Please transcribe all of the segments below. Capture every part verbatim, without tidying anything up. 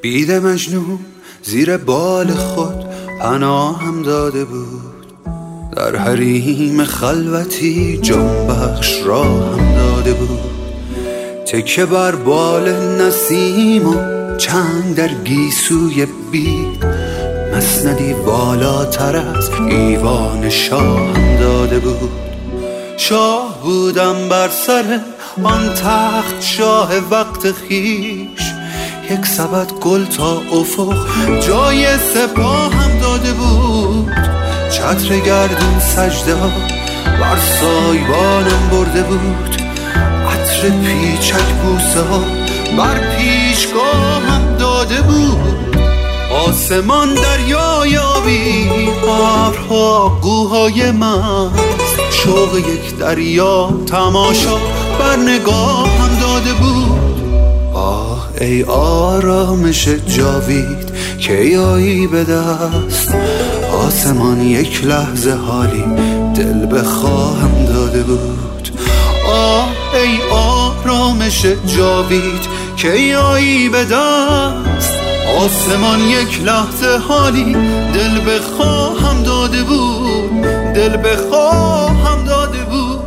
بید مجنون زیر بال خود پناهم داده بود، در حریم خلوتی جنبخش را هم داده بود. تکه بر بال نسیم و چنگ در گیسوی بید، مسندی بالاتر از ایوان شاه هم داده بود. شاه بودم بر سر آن تخت، شاه وقت خیش، یک سبد گل تا افق جای سپاه هم داده بود. چتر گردون سجده ها بر سایبانم برده بود، عطر پیچک بوسه ها بر پیشگاه هم داده بود. آسمان دریای آبی، ابرها قوهای مست، شوق یک دریا تماشا بر نگاه هم داده بود. آه ای آرامش جاوید که آیی به دست، آسمان یک لحظه حالی دل بخواهم داده بود. آه ای آرامش جاوید که آیی به دست، آسمان یک لحظه حالی دل بخواهم داده بود، دل بخواهم داده بود.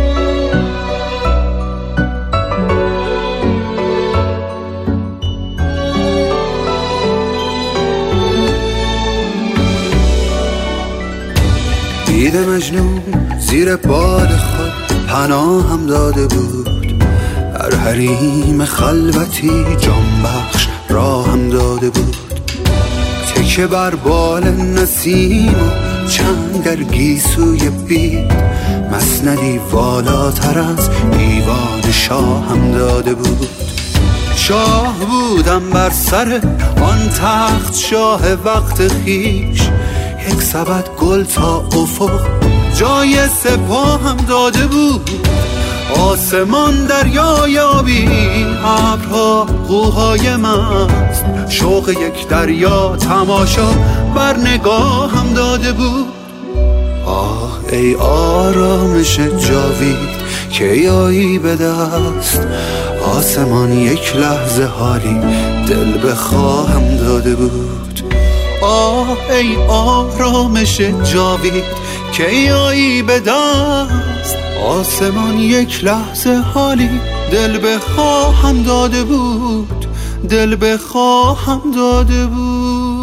دید مجنون زیر بال خود پناهم داده بود، در حریم خلوتی جنبخش را هم داده بود. تکه بر بال نسیم و چنگ در گیسوی بید، مسندی والاتر از ایوان شاه هم داده بود. شاه بودم بر سر آن تخت، شاه وقت خیش، یک سبد گل تا افق جای سپاه هم داده بود. آسمان دریای آبی، ابرها قوهای مست، شوق یک دریا تماشا بر نگاه هم داده بود. آه ای آرامش جاوید که آیی به دست، آسمان یک لحظه حالی دل بخواهم داده بود. آه ای آرامش جاوید که آیی به دست، آسمان یک لحظه حالی دل بخواهم داده بود، دل بخواهم داده بود.